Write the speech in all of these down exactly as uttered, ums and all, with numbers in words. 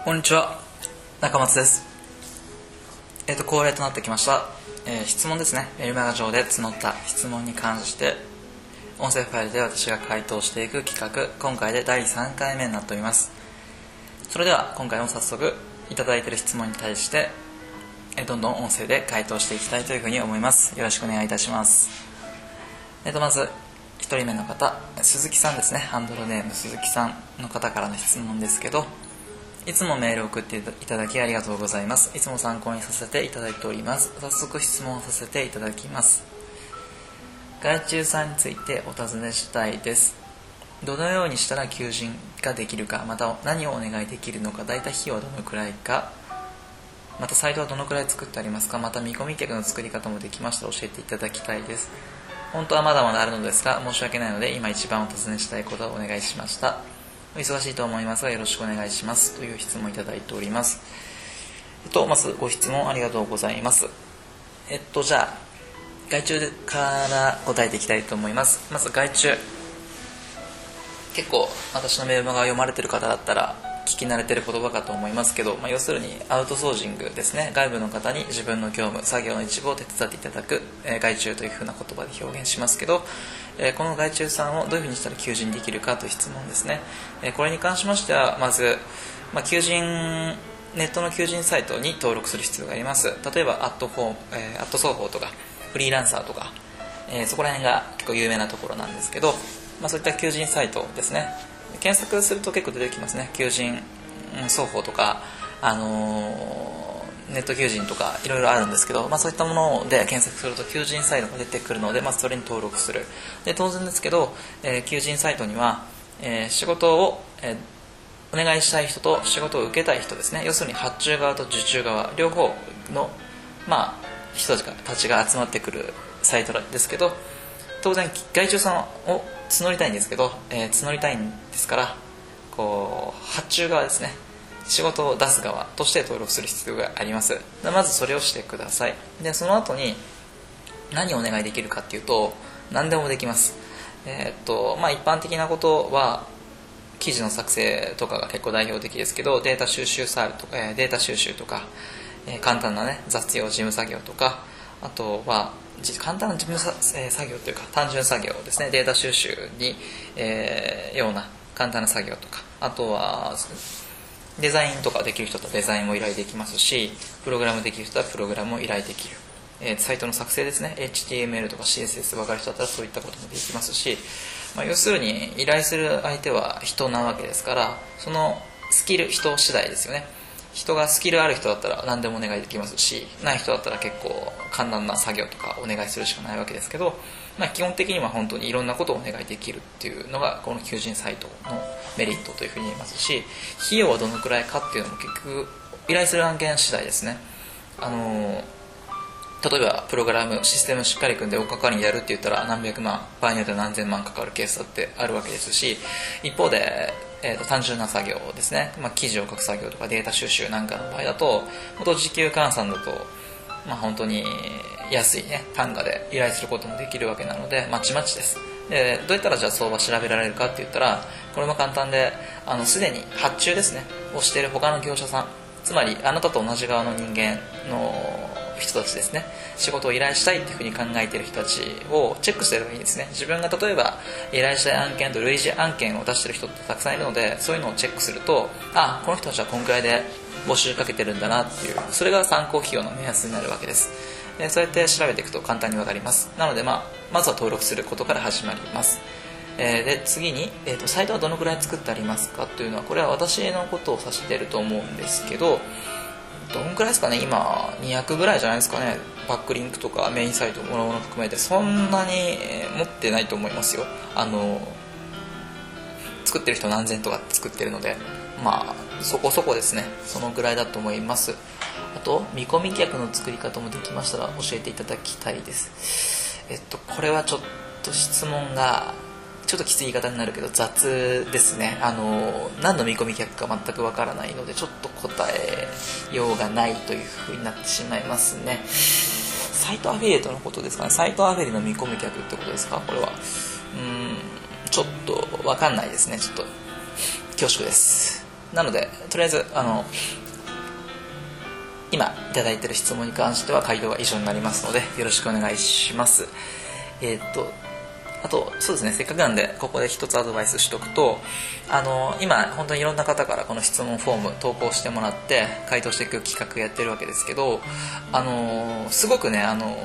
こんにちは、中松です。えっ、と恒例となってきました、えー、質問ですね。メールマガ上で募った質問に関して音声ファイルで私が回答していく企画、今回でだいさんかいめになっております。それでは今回も早速いただいている質問に対して、えー、どんどん音声で回答していきたいというふうに思います。よろしくお願いいたします。えっ、とまずひとりめの方、鈴木さんですね。ハンドルネーム鈴木さんの方からの質問ですけど、いつもメールを送っていただきありがとうございます。いつも参考にさせていただいております。早速質問をさせていただきます。外注さんについてお尋ねしたいです。どのようにしたら求人ができるか、また何をお願いできるのか、だいたい費用はどのくらいか、またサイトはどのくらい作ってありますか、また見込み客の作り方もできましたら教えていただきたいです。本当はまだまだあるのですが申し訳ないので今一番お尋ねしたいことをお願いしました。お忙しいと思いますがよろしくお願いしますという質問をいただいております。えっとまずご質問ありがとうございます。えっとじゃあ外注から答えていきたいと思います。まず外注、結構私のメールが読まれている方だったら聞き慣れている言葉かと思いますけど、まあ、要するにアウトソーシングですね。外部の方に自分の業務作業の一部を手伝っていただく、えー、外注というふうな言葉で表現しますけど、えー、この外注さんをどういうふうにしたら求人できるかという質問ですね。えー、これに関しましてはまず、まあ、求人ネットの求人サイトに登録する必要があります。例えばアットフォー、えー、アット双方とかフリーランサーとか、えー、そこら辺が結構有名なところなんですけど、まあ、そういった求人サイトですね。検索すると結構出てきますね。求人双方とか、あのー、ネット求人とかいろいろあるんですけど、まあ、そういったもので検索すると求人サイトが出てくるので、まずそれに登録する。で当然ですけど、えー、求人サイトには、えー、仕事を、えー、お願いしたい人と仕事を受けたい人ですね。要するに発注側と受注側両方の、まあ、人たちが集まってくるサイトですけど、当然外注さんを募りたいんですけど、えー、募りたいんですからこう発注側ですね、仕事を出す側として登録する必要があります。まずそれをしてください。でその後に何をお願いできるかっていうと何でもできます。えーっとまあ、一般的なことは記事の作成とかが結構代表的ですけど、データ収集サービスとか、えー、データ収集とか、えー、簡単な、ね、雑用事務作業とか、あとは簡単な事務作業というか単純作業ですね。データ収集に、えー、ような簡単な作業とか、あとはデザインとかできる人とデザインも依頼できますし、プログラムできる人はプログラムを依頼できる、えー、サイトの作成ですね。 エイチティーエムエル とか シーエスエス 分かる人だったらそういったこともできますし、まあ、要するに依頼する相手は人なわけですから、そのスキル人次第ですよね。人がスキルある人だったら何でもお願いできますし、ない人だったら結構簡単な作業とかお願いするしかないわけですけど、まあ、基本的には本当にいろんなことをお願いできるっていうのがこの求人サイトのメリットというふうに言えますし、費用はどのくらいかっていうのも結局依頼する案件次第ですね。あの例えばプログラムシステムしっかり組んで大掛かりにやるって言ったら何百万、場合によっては何千万かかるケースだってあるわけですし、一方でえー、と単純な作業ですね、まあ、記事を書く作業とかデータ収集なんかの場合だと元時給換算だと、まあ、本当に安い、ね、単価で依頼することもできるわけなのでまちまちです。でどうやったらじゃあ相場調べられるかって言ったら、これも簡単で、あのすでに発注ですねをしている他の業者さん、つまりあなたと同じ側の人間の人たちですね、仕事を依頼したいっていうふうに考えている人たちをチェックしてればいいですね。自分が例えば依頼したい案件と類似案件を出している人ってたくさんいるので、そういうのをチェックすると、あ、この人たちはこんくらいで募集かけてるんだなっていう、それが参考費用の目安になるわけです。でそうやって調べていくと簡単に分かります。なので、まあ、まずは登録することから始まります。えー、で次に、えーと、サイトはどのくらい作ってありますかというのは、これは私のことを指していると思うんですけど、どんくらいですかね、今にひゃくぐらいじゃないですかね。バックリンクとかメインサイトもろもろ含めてそんなに持ってないと思いますよ。あの作ってる人何千とか作ってるので、まあそこそこですね。そのぐらいだと思います。あと見込み客の作り方もできましたら教えていただきたいです。えっとこれはちょっと質問がちょっときつい言い方になるけど雑ですね。あの何の見込み客か全くわからないのでちょっと答えようがないというふうになってしまいますね。サイトアフィリエイトのことですかね。サイトアフィリの見込み客ってことですか。これはうーんちょっとわかんないですね。ちょっと恐縮です。 なのでとりあえずあの今いただいている質問に関しては回答が以上になりますのでよろしくお願いします。えー、っとあとそうですね、せっかくなんでここで一つアドバイスしておくと、あの今本当にいろんな方からこの質問フォーム投稿してもらって回答していく企画やってるわけですけど、あのすごくね、あの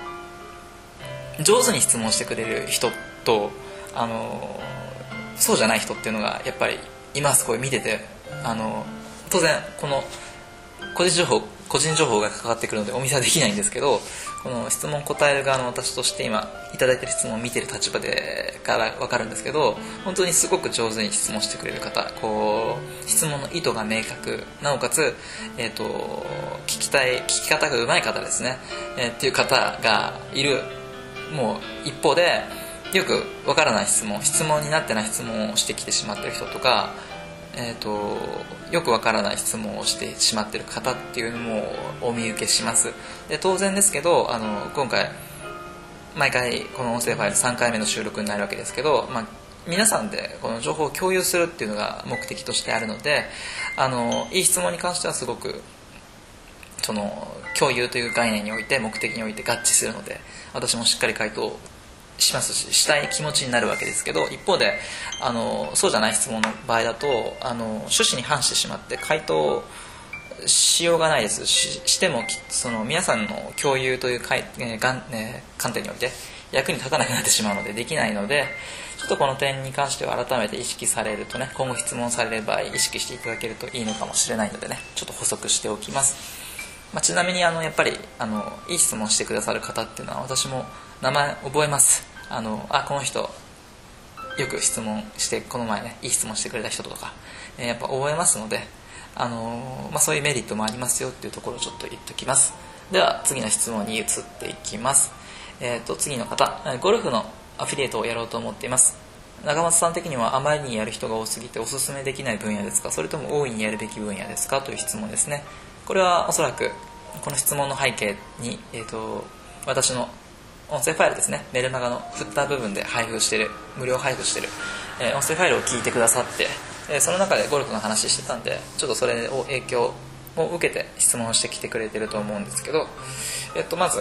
上手に質問してくれる人と、あのそうじゃない人っていうのがやっぱりいます。これ見てて、あの当然この個人情報個人情報が関わってくるのでお見せはできないんですけど、この質問答える側の私として今いただいている質問を見ている立場でから分かるんですけど、本当にすごく上手に質問してくれる方、こう質問の意図が明確、なおかつ、えー、と聞きたい聞き方が上手い方ですね、えー、っていう方がいる。もう一方でよく分からない質問質問になってない質問をしてきてしまっている人とか、えー、とよくわからない質問をしてしまっている方っていうのもお見受けします。で当然ですけど、あの今回毎回この音声ファイルさんかいめの収録になるわけですけど、まあ、皆さんでこの情報を共有するっていうのが目的としてあるので、あのいい質問に関してはすごくその共有という概念において目的において合致するので、私もしっかり回答しますししたい気持ちになるわけですけど、一方であのそうじゃない質問の場合だとあの趣旨に反してしまって回答しようがないです し, してもその皆さんの共有というかい、えーがんえー、観点において役に立たなくなってしまうのでできないので、ちょっとこの点に関しては改めて意識されるとね、今後質問される場合意識していただけるといいのかもしれないのでね、ちょっと補足しておきます。まあ、ちなみにあのやっぱりあのいい質問してくださる方っていうのは私も名前覚えます。あのあこの人よく質問してこの前ねいい質問してくれた人とか、えー、やっぱ覚えますので、あのーまあ、そういうメリットもありますよっていうところをちょっと言っておきます。では次の質問に移っていきます。えー、と次の方、ゴルフのアフィリエイトをやろうと思っています。中松さん的にはあまりにやる人が多すぎておすすめできない分野ですか、それとも大いにやるべき分野ですかという質問ですね。これはおそらくこの質問の背景に、えー、と私の音声ファイルですね、メルマガのフッター部分で配布している無料配布している、えー、音声ファイルを聞いてくださって、えー、その中でゴルフの話してたんで、ちょっとそれを影響を受けて質問してきてくれてると思うんですけど、えっとまず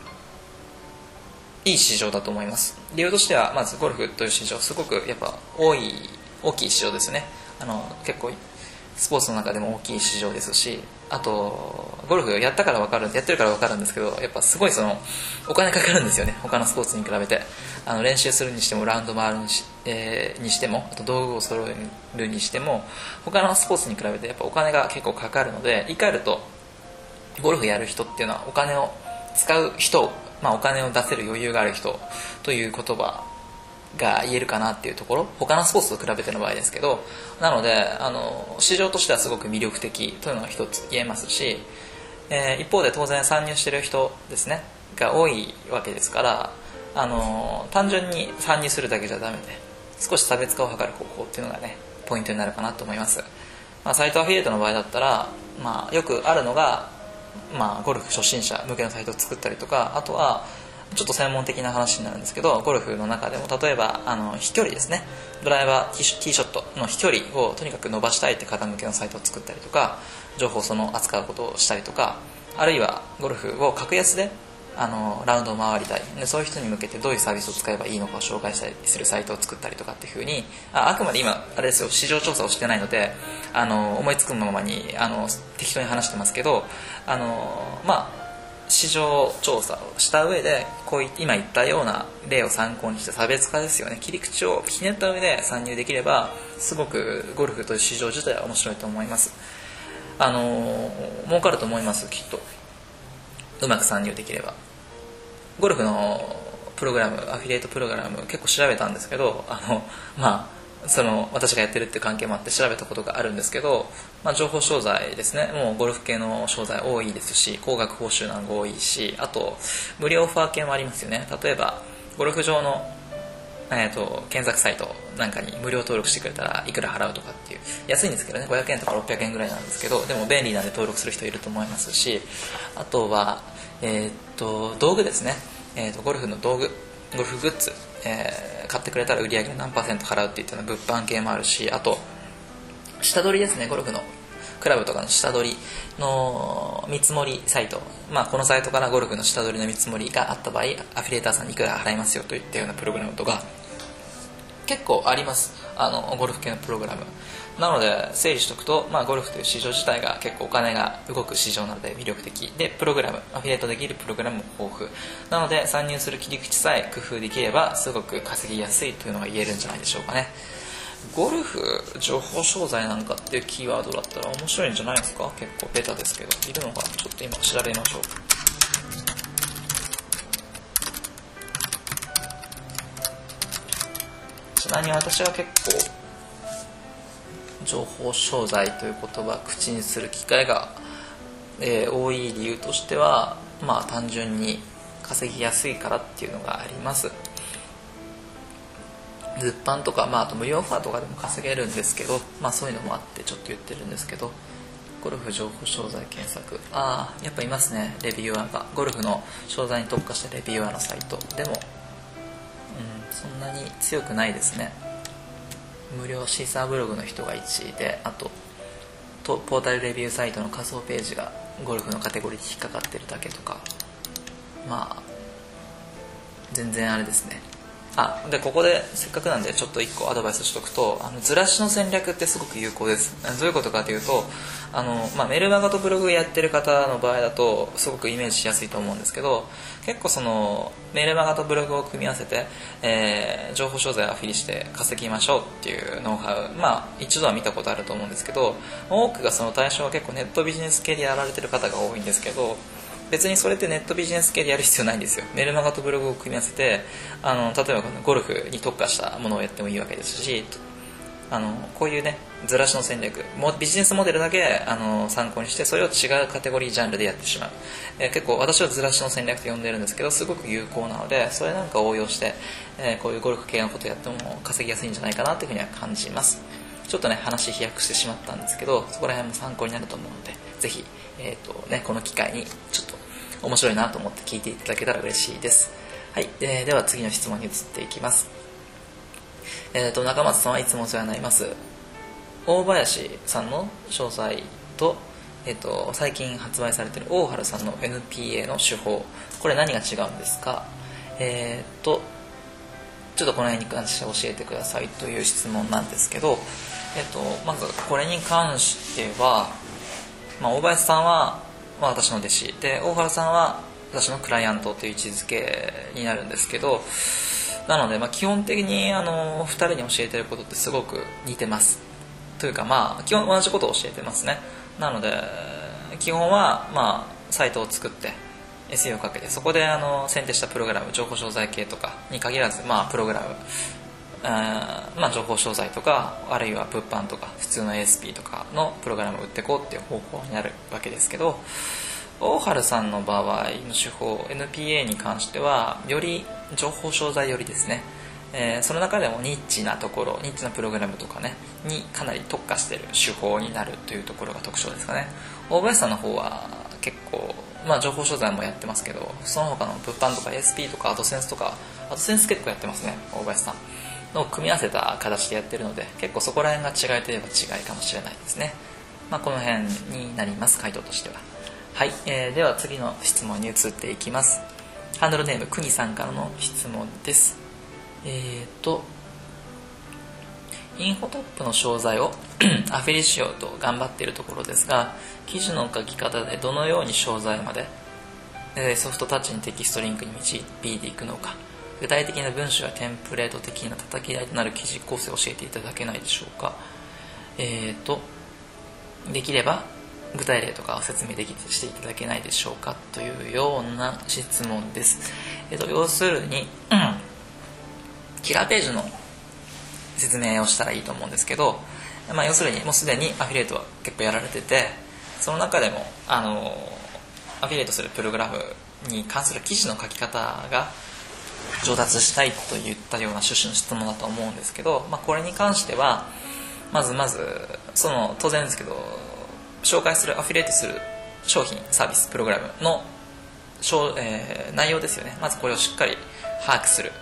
いい市場だと思います。理由としてはまずゴルフという市場すごくやっぱ多い大きい市場ですね。あの結構スポーツの中でも大きい市場ですし、あとゴルフやったから分かるやってるから分かるんですけど、やっぱすごいそのお金かかるんですよね、他のスポーツに比べて。あの練習するにしてもラウンド回るに し,、えー、にしても、あと道具を揃えるにしても他のスポーツに比べてやっぱお金が結構かかるので、言い換えるとゴルフやる人っていうのはお金を使う人、まあ、お金を出せる余裕がある人という言葉が言えるかなっていうところ、他のスポーツと比べての場合ですけど、なのであの市場としてはすごく魅力的というのが一つ言えますし、えー、一方で当然参入している人ですねが多いわけですから、あの単純に参入するだけじゃダメで少し差別化を図る方法っていうのがねポイントになるかなと思います。まあ、サイトアフィリエイトの場合だったら、まあ、よくあるのが、まあ、ゴルフ初心者向けのサイトを作ったりとか、あとはちょっと専門的な話になるんですけど、ゴルフの中でも例えばあの飛距離ですね、ドライバーティーショットの飛距離をとにかく伸ばしたいって方向けのサイトを作ったりとか、情報をその扱うことをしたりとか、あるいはゴルフを格安であのラウンドを回りたいで、そういう人に向けてどういうサービスを使えばいいのかを紹介したりするサイトを作ったりとかっていう風に、 あ, あくまで今あれですよ、市場調査をしてないのであの思いつくままにあの適当に話してますけど、あのまあ市場調査をした上でこうい今言ったような例を参考にして差別化ですよね、切り口をひねった上で参入できればすごくゴルフという市場自体は面白いと思います。あの儲かると思います。きっとうまく参入できれば。ゴルフのプログラムアフィリエイトプログラム結構調べたんですけど、あのまあその私がやってるっていう関係もあって調べたことがあるんですけど、まあ、情報商材ですね、もうゴルフ系の商材多いですし、高額報酬なんか多いし、あと無料オファー系もありますよね。例えばゴルフ場の、えー、と検索サイトなんかに無料登録してくれたらいくら払うとかっていう、安いんですけどね、ごひゃくえんとかろっぴゃくえんぐらいなんですけど、でも便利なんで登録する人いると思いますし、あとは、えー、と道具ですね、えー、とゴルフの道具ゴルフグッズ、えー、買ってくれたら売り上げの何パーセント払うっていったような物販系もあるし、あと下取りですね、ゴルフのクラブとかの下取りの見積もりサイト、まあ、このサイトからゴルフの下取りの見積もりがあった場合、アフィリエーターさんにいくら払いますよといったようなプログラムとか結構あります。あのゴルフ系のプログラムなので、整理しておくと、まあ、ゴルフという市場自体が結構お金が動く市場なので魅力的で、プログラムアフィリエイトできるプログラムも豊富なので、参入する切り口さえ工夫できればすごく稼ぎやすいというのが言えるんじゃないでしょうかね。ゴルフ情報商材なんかっていうキーワードだったら面白いんじゃないですか。結構ベタですけど、いるのかな。ちょっと今調べましょう。ちなみに私は結構情報商材という言葉を口にする機会が、えー、多い理由としては、まあ単純に稼ぎやすいからっていうのがあります。物販とか、まあ、あと無料オファーとかでも稼げるんですけど、まあそういうのもあってちょっと言ってるんですけど、ゴルフ情報商材検索、ああやっぱいますね、レビュアーが。ゴルフの商材に特化したレビュアーのサイトでも、うん、そんなに強くないですね。無料シーサーブログの人がいちいで、あとポータルレビューサイトの仮想ページがゴルフのカテゴリーに引っかかってるだけとか、まあ全然あれですね。あでここでせっかくなんでちょっといっこアドバイスしておくと、あのずらしの戦略ってすごく有効です。どういうことかというと、あの、まあ、メルマガとブログやってる方の場合だとすごくイメージしやすいと思うんですけど、結構そのメルマガとブログを組み合わせて、えー、情報商材をアフィリして稼ぎましょうっていうノウハウ、まあ一度は見たことあると思うんですけど、多くがその対象は結構ネットビジネス系でやられてる方が多いんですけど、別にそれってネットビジネス系でやる必要ないんですよ。メルマガとブログを組み合わせて、あの例えばゴルフに特化したものをやってもいいわけですし、あのこういうねずらしの戦略もビジネスモデルだけあの参考にして、それを違うカテゴリージャンルでやってしまう、えー、結構私はずらしの戦略と呼んでるんですけど、すごく有効なので、それなんかを応用して、えー、こういうゴルフ系のことをやっても稼ぎやすいんじゃないかなというふうには感じます。ちょっとね話飛躍してしまったんですけど、そこら辺も参考になると思うので、ぜひ、えーとね、この機会にちょっと面白いなと思って聞いていただけたら嬉しいです。はい、えー、では次の質問に移っていきます。えーと中松さんはいつもお世話になります。大林さんの詳細と、えーと最近発売されている大原さんの エヌピーエー の手法、これ何が違うんですか。えーとちょっとこの辺に関して教えてくださいという質問なんですけど、えーとまずこれに関しては、まあ、大林さんはまあ、私の弟子で、大原さんは私のクライアントという位置づけになるんですけど、なので、まあ、基本的にあのふたりに教えてることってすごく似てますというか、まあ基本同じことを教えてますね。なので基本は、まあ、サイトを作って エスイーオー をかけて、そこであの選定したプログラム、情報商材系とかに限らず、まあ、プログラム、あまあ、情報商材とか、あるいは物販とか普通の エーエスピー とかのプログラムを売っていこうっていう方法になるわけですけど、大原さんの場合の手法 エヌピーエー に関してはより情報商材寄りですね。えー、その中でもニッチなところ、ニッチなプログラムとかねにかなり特化している手法になるというところが特徴ですかね。大林さんの方は結構、まあ、情報商材もやってますけど、その他の物販とか エーエスピー とかアドセンスとか、アドセンス結構やってますね、大林さんの組み合わせた形でやってるので、結構そこら辺が違いといえば違いかもしれないですね。まあ、この辺になります、回答としては。はい、えー、では次の質問に移っていきます。ハンドルネームくにさんからの質問です。えーとインフォトップの商材をアフィリしようと頑張っているところですが、記事の書き方でどのように商材までソフトタッチにテキストリンクに導いていくのか、具体的な文章やテンプレート的な叩き台となる記事構成を教えていただけないでしょうか。えーとできれば具体例とかを説明できしていただけないでしょうかというような質問です。えーと要するに、うん、キラーページの説明をしたらいいと思うんですけど、まあ、要するにもうすでにアフィリエイトは結構やられてて、その中でもあのアフィリエイトするプログラムに関する記事の書き方が上達したいといったような趣旨の質問だと思うんですけど、まあ、これに関してはまずまずその当然ですけど、紹介するアフィリエイトする商品サービスプログラムの、えー、内容ですよね。まずこれをしっかり把握する。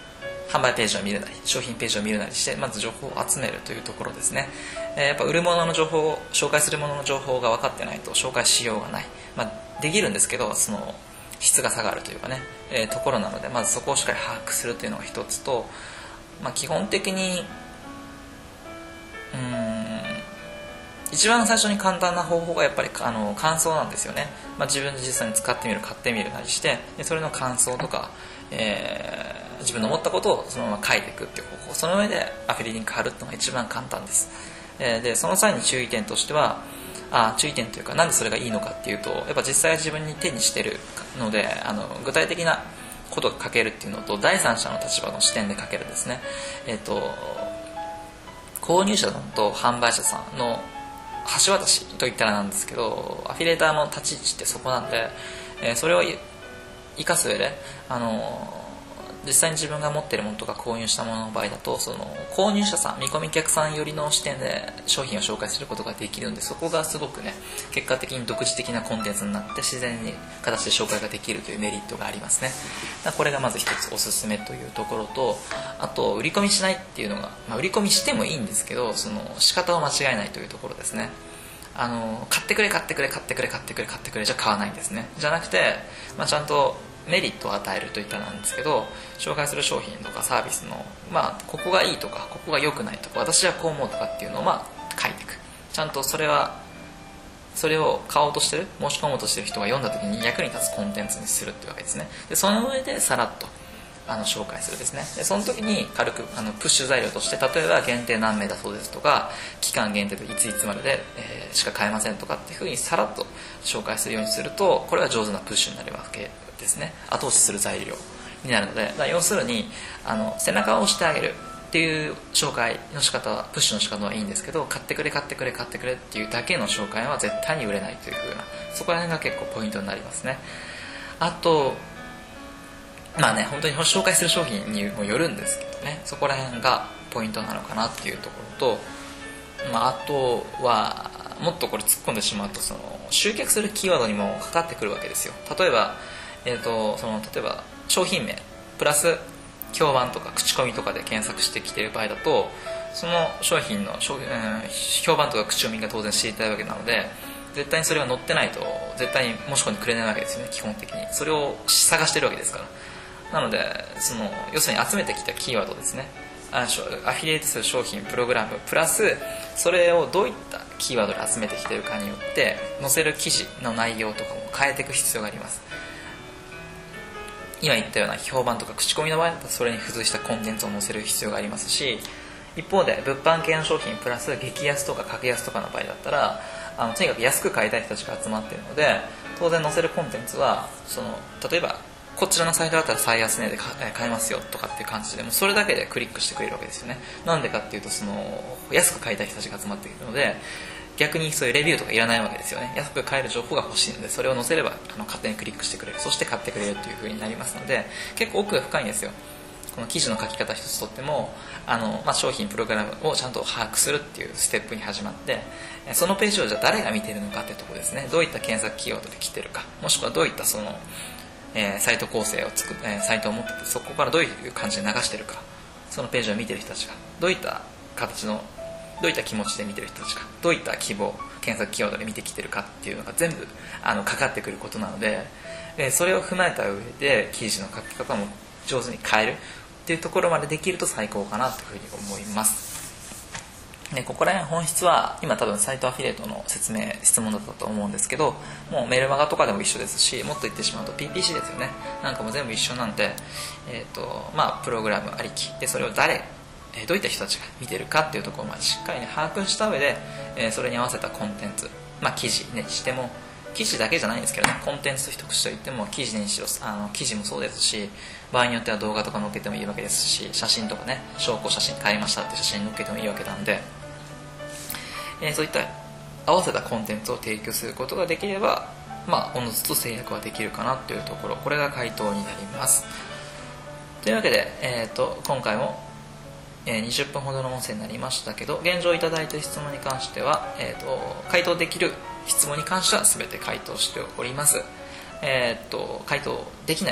販売ページを見るなり商品ページを見るなりしてまず情報を集めるというところですね。えー、やっぱ売るものの情報を紹介するものの情報が分かってないと紹介しようがない、まあ、できるんですけどその質が下がるというかね、えー、ところなのでまずそこをしっかり把握するというのが一つと、まあ、基本的にうーん一番最初に簡単な方法がやっぱりあの感想なんですよね。まあ、自分で実際に使ってみる買ってみるなりしてでそれの感想とか、えー、自分の思ったことをそのまま書いていくっていう方法、その上でアフィリリンク貼るっていうのが一番簡単です。えー、でその際に注意点としてはあ注意点というかなんでそれがいいのかっていうとやっぱ実際自分に手にしてるのであの具体的なことが書けるっていうのと第三者の立場の視点で書けるんですね。えっ、ー、と購入者さんと販売者さんの橋渡しといったらなんですけどアフィリエーターの立ち位置ってそこなんで、えー、それを生かす上で、あのー、実際に自分が持っているものとか購入したものの場合だとその購入者さん見込み客さん寄りの視点で商品を紹介することができるんでそこがすごくね結果的に独自的なコンテンツになって自然に形で紹介ができるというメリットがありますね。だからこれがまず一つおすすめというところとあと売り込みしないっていうのが、まあ、売り込みしてもいいんですけどその仕方を間違えないというところですね。あの買ってくれ買ってくれ買ってくれ買ってくれ買ってくれじゃ買わないんですね。じゃなくて、まあ、ちゃんとメリットを与えるといったなんですけど紹介する商品とかサービスの、まあ、ここがいいとかここが良くないとか私はこう思うとかっていうのを、まあ、書いていく。ちゃんとそれはそれを買おうとしてる申し込もうとしてる人が読んだ時に役に立つコンテンツにするっていうわけですね。でその上でさらっとあの紹介するですね。でその時に軽くあのプッシュ材料として例えば限定何名だそうですとか期間限定でいついつまでで、えー、しか買えませんとかっていうふうにさらっと紹介するようにするとこれは上手なプッシュになるわけですね。後押しする材料になるのでだから要するにあの背中を押してあげるっていう紹介の仕方はプッシュの仕方はいいんですけど買ってくれ買ってくれ買ってくれっていうだけの紹介は絶対に売れないというふうなそこら辺が結構ポイントになりますね。あとまあね本当に紹介する商品にもよるんですけどねそこら辺がポイントなのかなっていうところと、まあ、あとはもっとこれ突っ込んでしまうとその集客するキーワードにもかかってくるわけですよ。例えば、えーと、その例えば商品名プラス評判とか口コミとかで検索してきている場合だとその商品の商、うん、評判とか口コミが当然知りたいわけなので絶対にそれが載ってないと絶対に申し込んでくれないわけですよね。基本的にそれを探してるわけですからなのでその要するに集めてきたキーワードですねアフィリエイトする商品プログラムプラスそれをどういったキーワードで集めてきているかによって載せる記事の内容とかも変えていく必要があります。今言ったような評判とか口コミの場合だとそれに付随したコンテンツを載せる必要がありますし一方で物販系の商品プラス激安とか格安とかの場合だったらあのとにかく安く買いたい人たちが集まっているので当然載せるコンテンツはその例えばこちらのサイトだったら最安値で買えますよとかっていう感じでもうそれだけでクリックしてくれるわけですよね。なんでかっていうとその安く買いたい人たちが集まっているので逆にそういうレビューとかいらないわけですよね。安く買える情報が欲しいのでそれを載せればあの勝手にクリックしてくれるそして買ってくれるという風になりますので結構奥が深いんですよ。この記事の書き方一つとってもあの、まあ、商品プログラムをちゃんと把握するっていうステップに始まってそのページをじゃあ誰が見ているのかっていうところですね。どういった検索キーワードで来てるかもしくはどういったそのえー、サイト構成を作っ、えー、サイトを持っててそこからどういう感じで流してるかそのページを見てる人たちがどういった形のどういった気持ちで見てる人たちがどういった希望検索キーワードで見てきてるかっていうのが全部あのかかってくることなので、えー、それを踏まえた上で記事の書き方も上手に変えるっていうところまでできると最高かなというふうに思います。でここら辺本質は今多分サイトアフィリエイトの説明質問だったと思うんですけどもうメルマガとかでも一緒ですしもっと言ってしまうと ピーピーシー ですよねなんかも全部一緒なんで、えーとまあ、プログラムありきでそれを誰えどういった人たちが見てるかっていうところまでしっかり、ね、把握した上で、えー、それに合わせたコンテンツ、まあ、記事にしても記事だけじゃないんですけどねコンテンツと一口といっても記事にしろあの記事もそうですし場合によっては動画とか載っけてもいいわけですし写真とかね証拠写真買いましたって写真載っけてもいいわけなんでえー、そういった合わせたコンテンツを提供することができればまあおのずと制約はできるかなというところこれが回答になります。というわけで、えー、と今回も、えー、にじゅっぷんほどの音声になりましたけど現状いただいた質問に関しては、えー、と回答できる質問に関しては全て回答しております。えー、と回答できない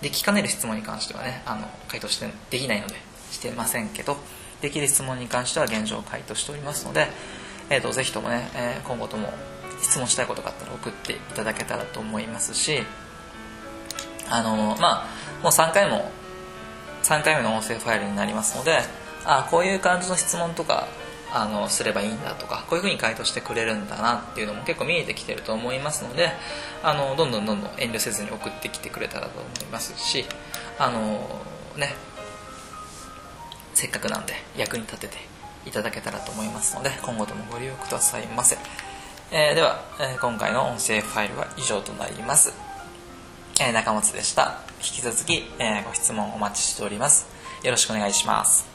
できかねる質問に関してはねあの回答してできないのでしてませんけど、できる質問に関しては現状回答しておりますので、えー、とぜひともね、えー、今後とも質問したいことがあったら送っていただけたらと思いますし、あのまあもうさんかいもさんかいめの音声ファイルになりますので、あこういう感じの質問とかあのすればいいんだとか、こういうふうに回答してくれるんだなっていうのも結構見えてきてると思いますので、あのどんどんどんどん遠慮せずに送ってきてくれたらと思いますし、あのねせっかくなんで役に立てていただけたらと思いますので、今後ともご利用くださいませ。えー、では、えー、今回の音声ファイルは以上となります。えー、中松でした。引き続き、えー、ご質問お待ちしております。よろしくお願いします。